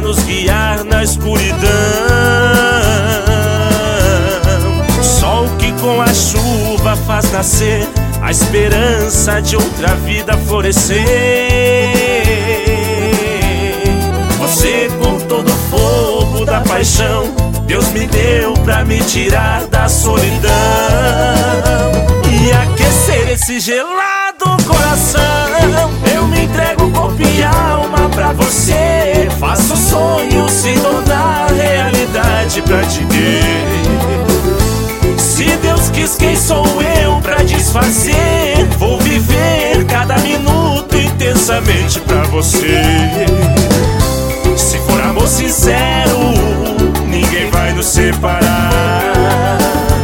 nos guiar na escuridão. Sol que com a chuva faz nascer a esperança de outra vida florescer. Você com todo o fogo da paixão Deus me deu pra me tirar da solidão e aquecer esse gelado coração. Eu me entrego corpo e alma pra você, faço o sonho se tornar realidade pra te ter. Se Deus quis, quem sou eu pra desfazer? Vou viver cada minuto intensamente pra você. Se for amor sincero, ninguém vai nos separar.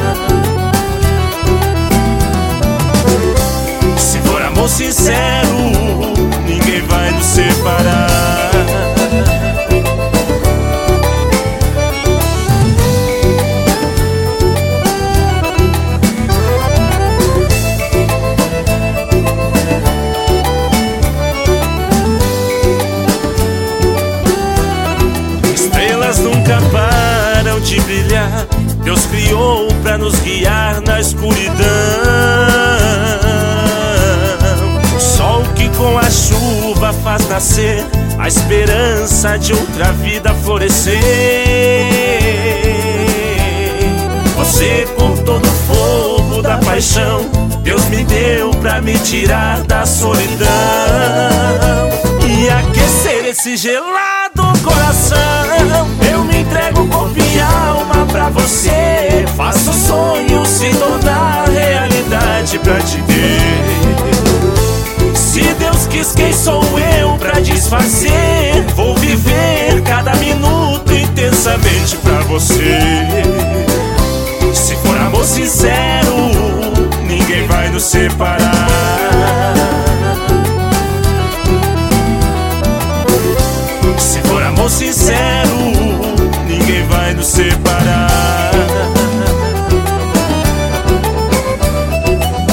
Se for amor sincero, ninguém vai nos separar. Estrelas nunca param de brilhar, Deus criou pra nos guiar na escuridão. Sol que com a chuva faz nascer a esperança de outra vida florescer. Você com todo o fogo da paixão Deus me deu pra me tirar da solidão e aquecer esse gelado coração. Eu me entrego corpo e alma pra você, faço o sonho se tornar realidade pra te ter. Se Deus quis, quem sou eu pra desfazer? Vou viver cada minuto intensamente pra você. Se for amor sincero, ninguém vai nos separar. Se for amor sincero, ninguém vai nos separar.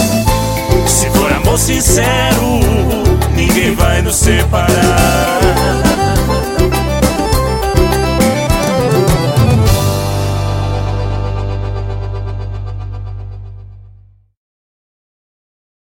Se for amor sincero, ninguém vai nos separar.